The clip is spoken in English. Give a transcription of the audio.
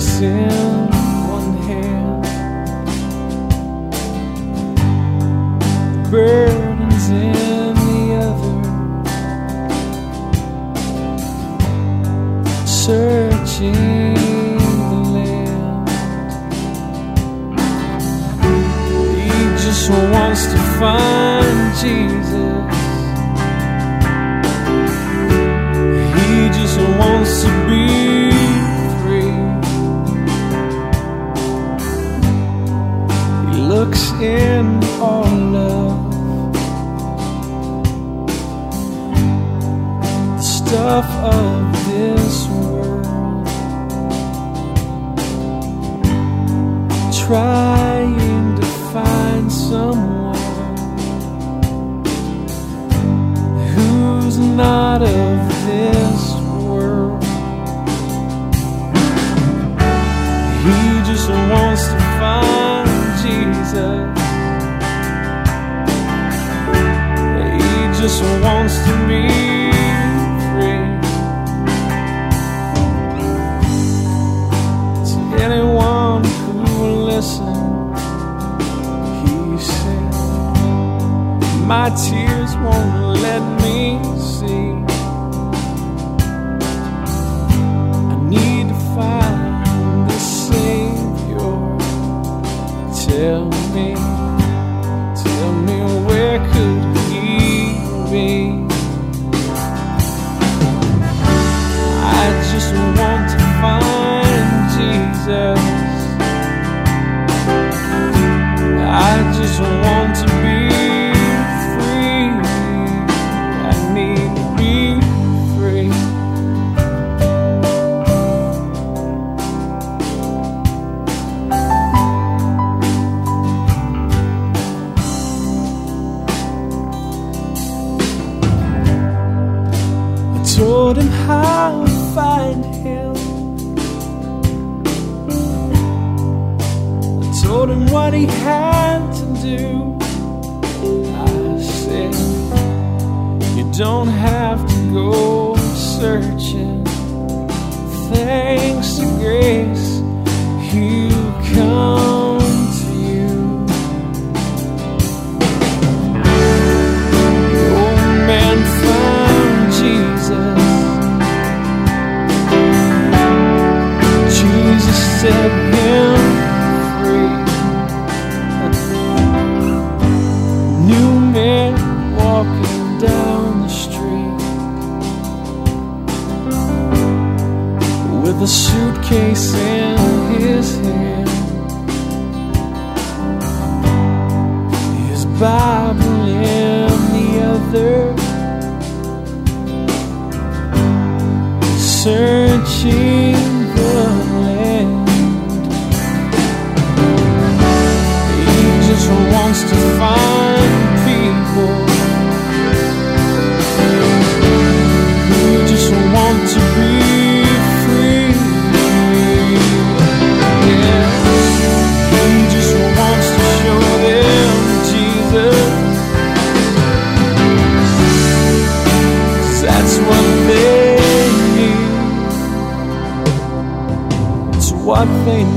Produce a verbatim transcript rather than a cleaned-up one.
grace in one hand, burdens in the other, searching the land. He just wants to find Jesus. He just wants to be free. He looks in all love, the stuff of this world, trying to find someone who's not of this world. He just wants to find Jesus. He just wants to be free. To anyone who will listen, he said, my tears won't let me see. I need to find the Savior. Tell me, tell me where could he be? I just want to find Jesus. I just want to be free. I need to be free. I told him how to find him. I told him what he had to do. I said, you don't have to go searching. Thanks to grace, he'll come to you. The old man found Jesus. Jesus set him free. New man walking down the street with a suitcase in his hand, his Bible in the other, searching the land. He just wants to find people who just want to be free. Yeah, he just wants to show them Jesus, 'cause that's what they need. It's what they